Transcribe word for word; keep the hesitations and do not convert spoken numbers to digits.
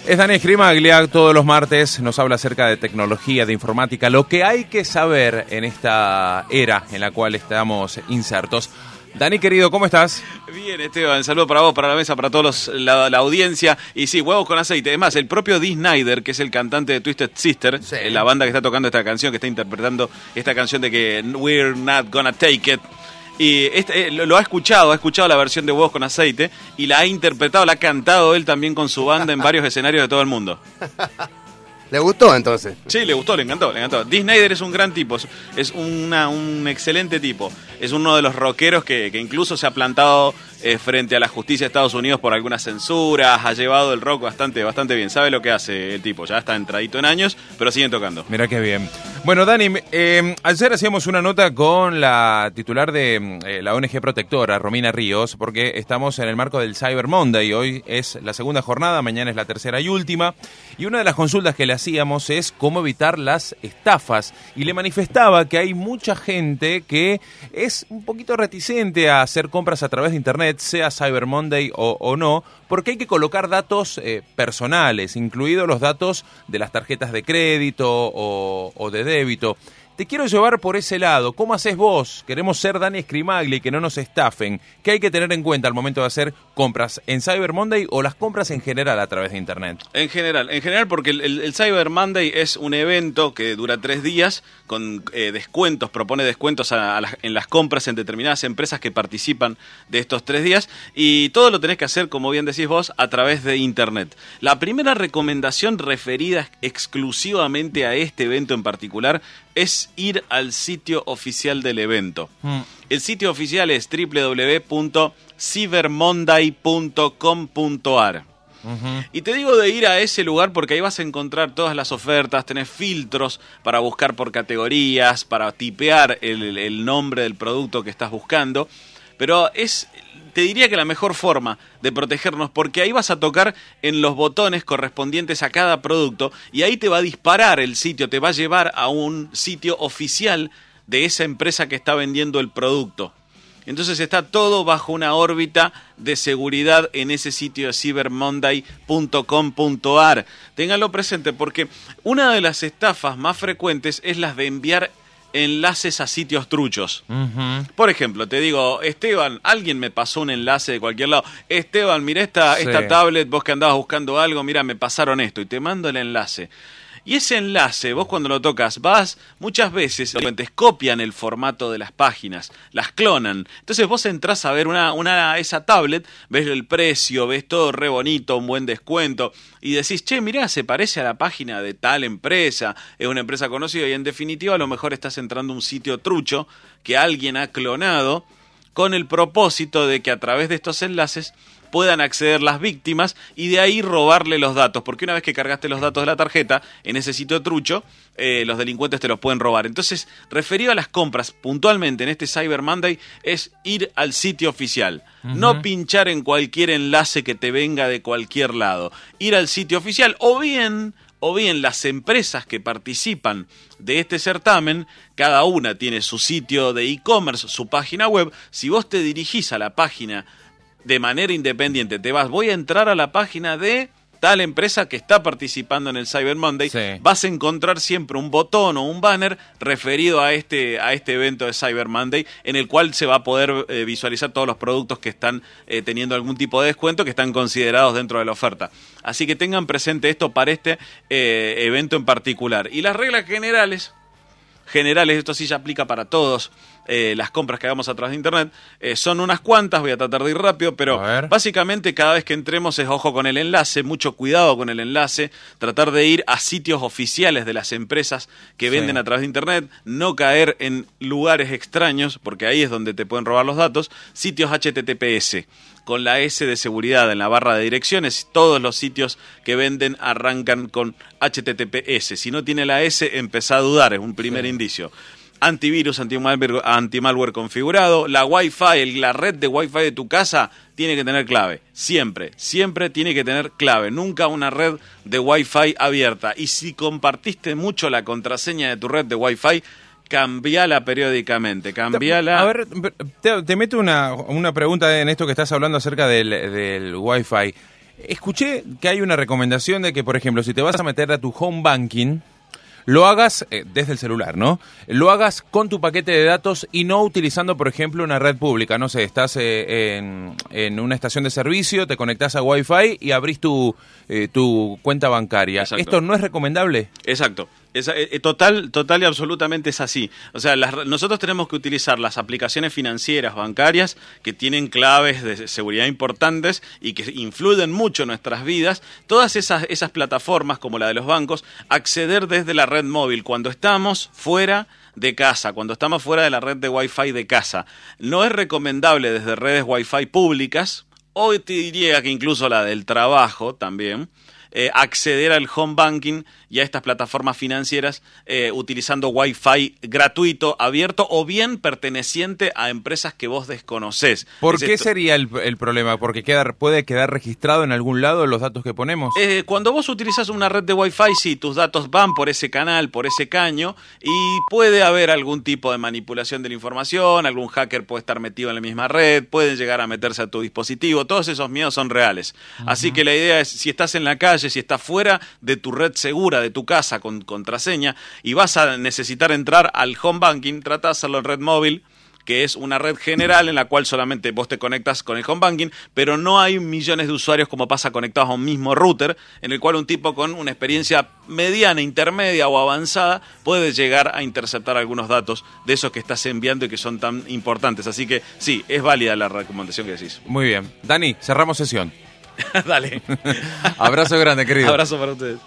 Es Dani Escrimaglia, todos los martes nos habla acerca de tecnología, de informática, lo que hay que saber en esta era en la cual estamos insertos. Dani, querido, ¿cómo estás? Bien, Esteban, saludo para vos, para la mesa, para todos los, la, la audiencia. Y sí, huevos con aceite. Es más, el propio Dee Snider, que es el cantante de Twisted Sister, sí. la banda que está tocando esta canción, que está interpretando esta canción de que We're Not Gonna Take It. Y este, eh, lo, lo ha escuchado, ha escuchado la versión de Huevos con Aceite y la ha interpretado, la ha cantado él también con su banda en varios escenarios de todo el mundo. ¿Le gustó entonces? Sí, le gustó, le encantó, le encantó. Dee Snider es un gran tipo, es una, un excelente tipo. Es uno de los rockeros que, que incluso se ha plantado eh, frente a la justicia de Estados Unidos por algunas censuras, ha llevado el rock bastante, bastante bien. Sabe lo que hace el tipo, ya está entradito en años, pero siguen tocando. Mirá qué bien. Bueno, Dani, eh, ayer hacíamos una nota con la titular de eh, la O N G protectora, Romina Ríos, porque estamos en el marco del Cyber Monday. Hoy es la segunda jornada, mañana es la tercera y última. Y una de las consultas que le hacíamos es cómo evitar las estafas. Y le manifestaba que hay mucha gente que es un poquito reticente a hacer compras a través de internet, sea Cyber Monday o, o no, porque hay que colocar datos eh, personales, incluidos los datos de las tarjetas de crédito o, o de débito. Te quiero llevar por ese lado. ¿Cómo haces vos? Queremos ser Dani Escrimaglia y que no nos estafen. ¿Qué hay que tener en cuenta al momento de hacer compras en Cyber Monday o las compras en general a través de internet? En general, en general porque el, el, el Cyber Monday es un evento que dura tres días con eh, descuentos, propone descuentos a, a las, en las compras en determinadas empresas que participan de estos tres días y todo lo tenés que hacer, como bien decís vos, a través de internet. La primera recomendación referida exclusivamente a este evento en particular es ir al sitio oficial del evento. Mm. El sitio oficial es doble u doble u doble u punto cyber monday punto com punto a r. Uh-huh. Y te digo de ir a ese lugar porque ahí vas a encontrar todas las ofertas, tenés filtros para buscar por categorías, para tipear el, el nombre del producto que estás buscando, pero es... Te diría que la mejor forma de protegernos, porque ahí vas a tocar en los botones correspondientes a cada producto y ahí te va a disparar el sitio, te va a llevar a un sitio oficial de esa empresa que está vendiendo el producto. Entonces está todo bajo una órbita de seguridad en ese sitio de cyber monday punto com punto a r. Ténganlo presente porque una de las estafas más frecuentes es las de enviar enlaces a sitios truchos. Uh-huh. Por ejemplo, te digo, Esteban, alguien me pasó un enlace de cualquier lado. Esteban, mira esta, sí. esta tablet, vos que andabas buscando algo, mira, me pasaron esto y te mando el enlace. Y ese enlace, vos cuando lo tocas, vas, muchas veces los clientes copian el formato de las páginas, las clonan. Entonces vos entrás a ver una, una esa tablet, ves el precio, ves todo re bonito, un buen descuento, y decís, che, mirá, se parece a la página de tal empresa, es una empresa conocida, y en definitiva a lo mejor estás entrando a un sitio trucho que alguien ha clonado con el propósito de que a través de estos enlaces puedan acceder las víctimas y de ahí robarle los datos, porque una vez que cargaste los datos de la tarjeta en ese sitio trucho, eh, los delincuentes te los pueden robar. Entonces, referido a las compras puntualmente en este Cyber Monday, es ir al sitio oficial, uh-huh. no pinchar en cualquier enlace que te venga de cualquier lado, ir al sitio oficial o bien... o bien las empresas que participan de este certamen, cada una tiene su sitio de e-commerce, su página web. Si vos te dirigís a la página de manera independiente, te vas, voy a entrar a la página de tal empresa que está participando en el Cyber Monday, sí. vas a encontrar siempre un botón o un banner referido a este, a este evento de Cyber Monday, en el cual se va a poder eh, visualizar todos los productos que están eh, teniendo algún tipo de descuento, que están considerados dentro de la oferta. Así que tengan presente esto para este eh, evento en particular. Y las reglas generales, generales, esto sí ya aplica para todos, Eh, las compras que hagamos a través de internet, eh, son unas cuantas, voy a tratar de ir rápido, pero básicamente cada vez que entremos es ojo con el enlace, mucho cuidado con el enlace, tratar de ir a sitios oficiales de las empresas que venden sí. a través de internet, no caer en lugares extraños, porque ahí es donde te pueden robar los datos, sitios H T T P S, con la S de seguridad en la barra de direcciones, todos los sitios que venden arrancan con H T T P S, si no tiene la S, empezá a dudar, es un primer sí. indicio. Antivirus, antimalware, antimalware configurado, la Wi-Fi, la red de Wi-Fi de tu casa tiene que tener clave, siempre, siempre tiene que tener clave, nunca una red de Wi-Fi abierta. Y si compartiste mucho la contraseña de tu red de Wi-Fi, cambiala periódicamente, cambiala. A ver, te, te meto una, una pregunta en esto que estás hablando acerca del, del Wi-Fi. Escuché que hay una recomendación de que, por ejemplo, si te vas a meter a tu home banking, lo hagas eh, desde el celular, ¿no? Lo hagas con tu paquete de datos y no utilizando, por ejemplo, una red pública. No sé, estás eh, en, en una estación de servicio, te conectás a Wi-Fi y abrís tu, eh, tu cuenta bancaria. Exacto. ¿Esto no es recomendable? Exacto. Es, eh, total, total y absolutamente es así. O sea, las, nosotros tenemos que utilizar las aplicaciones financieras, bancarias, que tienen claves de seguridad importantes y que influyen mucho en nuestras vidas. Todas esas, esas plataformas, como la de los bancos, acceder desde la red móvil cuando estamos fuera de casa, cuando estamos fuera de la red de Wi-Fi de casa. No es recomendable desde redes Wi-Fi públicas, hoy te diría que incluso la del trabajo también, Eh, acceder al home banking y a estas plataformas financieras eh, utilizando Wi-Fi gratuito, abierto o bien perteneciente a empresas que vos desconocés. ¿Por es qué esto. sería el, el problema? ¿Porque queda, puede quedar registrado en algún lado los datos que ponemos? Eh, cuando vos utilizas una red de Wi-Fi, sí, tus datos van por ese canal, por ese caño, y puede haber algún tipo de manipulación de la información, algún hacker puede estar metido en la misma red, pueden llegar a meterse a tu dispositivo, todos esos miedos son reales. Uh-huh. Así que la idea es, si estás en la calle, si estás fuera de tu red segura, de tu casa con contraseña, y vas a necesitar entrar al home banking, trata de hacerlo en red móvil, que es una red general en la cual solamente vos te conectas con el home banking, pero no hay millones de usuarios como pasa conectados a un mismo router, en el cual un tipo con una experiencia mediana, intermedia o avanzada puede llegar a interceptar algunos datos de esos que estás enviando y que son tan importantes. Así que sí, es válida la recomendación que decís. Muy bien. Dani, cerramos sesión. Dale. Abrazo grande, querido. Abrazo para ustedes.